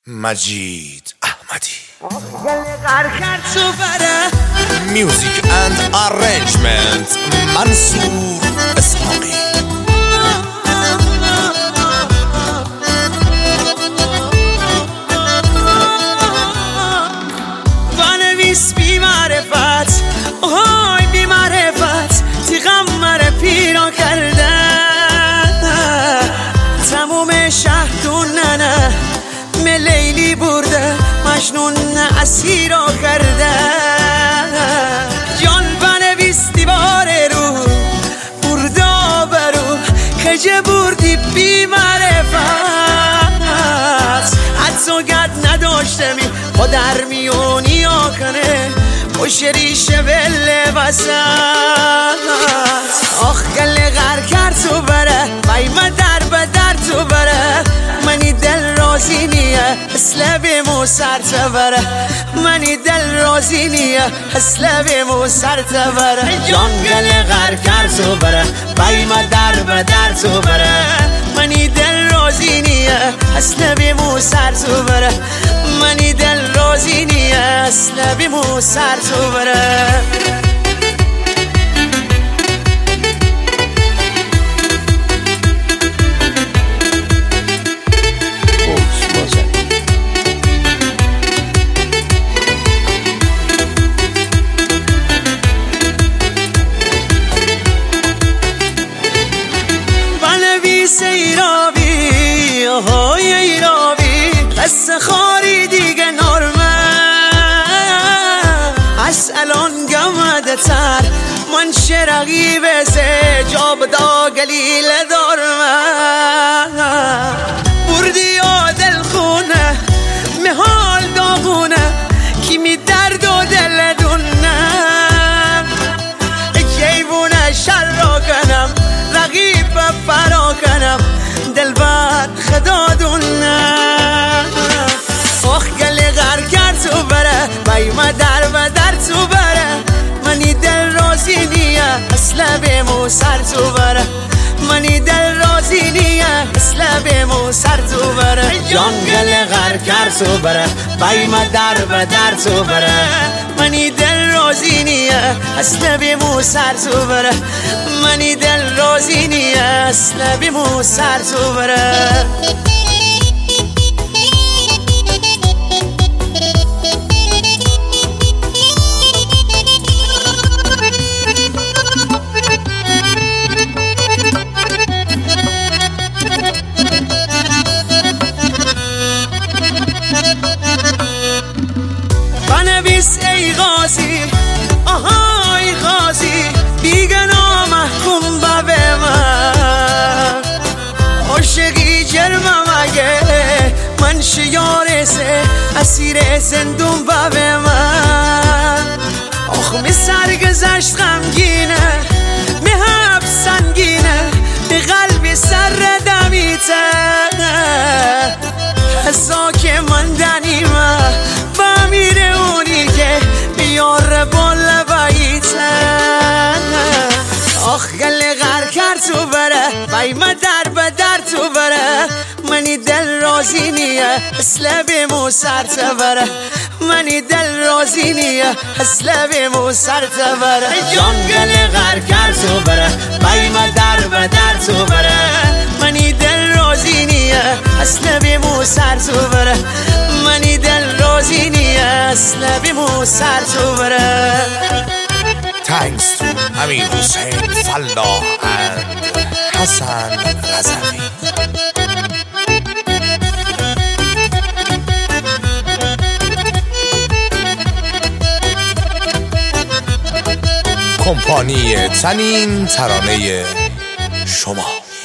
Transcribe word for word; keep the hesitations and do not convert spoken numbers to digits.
مجید احمدی. میوزیک اند ارنجمنت منصور اسحاقی. بنویس بی معرفت، آهای بی معرفت، تی غمر پیرا کرده تموم شهدون نه می لیلی برده مجنون اسیر را کرده. جان بنویس دیوار رو بردا برو کجه بردی بی معرفت، حدس و گرد نداشته می با در میونی ها کنه پشت ریشه بله وسط. آخ گله غر کرد تو بره قیمه در به در تو بره، منی دل رازی نیه اصله بیمو سر تو بره، منی دل رازی نیه اصله بیمو سر تو بره. جان گله غر کرد تو بره قیمه در به در تو بره، منی دل رازی نیه اصله بیمو سر تو بره، منی دل رازی نیه اصله بیمو سر تو بره. بنویس ایرابی، آهای ایرابی، قصه خاری دیگه نرمه از الان گمده تر من شرقی بزه جاب دا گلیل دارمه. بردی یا دل خونه محال داغونه کی می درد و دل دونه، جیبونه شر را کنم رقیب فرا کنم دل بر خدا دونه. آخ گله غر کرد تو بره قیمه در و در تو بره، منی دل رازی نیه اصله بیمو سر تو بره، منی دل رازی نیه اصله بیمو سر تو بره. جان گله غر کرد تو بره قیمه در و در تو بره، منی دل رازی نیه اصله بیمو سر تو بره، منی دل رازی نیه اصله بیمو سر تو بره. بنویس ای غازی، آهای غازی، بیگنا محکوم به من عاشقی جرمم اگه من شیار سه اسیر زندون به من. آخ می سرگذشت غمگینه می حب سنگینه می قلبی سر دمیته حسا که من دنیمه با میره اونی که بیاره بالا باییته. آخ گله غر کرد تو بره قیمه در به در تو بره، منی دل رازی نیه اصله بیمو سر تو بره، منی دل رازی نیه اصله بیمو سر تو بره. جان گله غر کرد تو بره قیمه در به در تو بره، منی دل رازی نیه اصله بیمو سر تو بره، منی دل رازی نیه اصله بیمو سر تو بره. Thanks to Amir Hussein Fallah and Hassan Razavi. کمپانی تنین ترانه شما.